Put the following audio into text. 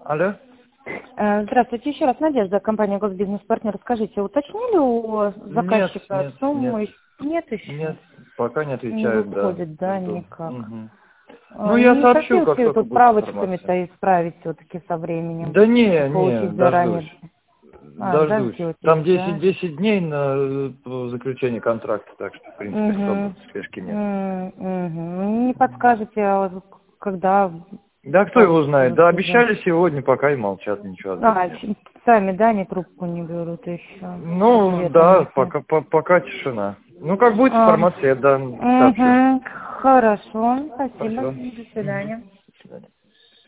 Алло? Здравствуйте, еще раз, Надежда, компания «Госбизнес-партнер». Скажите, уточнили у заказчика сумму? Нет еще? Нет, пока не Не отвечают, да. выходит, да, никак. Угу. Ну, я не сообщу, хотел как только тут будет правочками-то исправить все-таки со временем? Да не, Получить дождусь. заранее. Дождусь. Дождетесь, Там да? 10 дней на заключение контракта, так что, в принципе, особо спешки нет. Не подскажете, когда Да кто его знает? Да обещали сегодня, пока и молчат, ничего ответить нет. Сами, да, они трубку не берут еще? Ну, да, пока тишина. Ну, как будет информация, я дам, сообщу. Хорошо, спасибо. Спасибо. До свидания.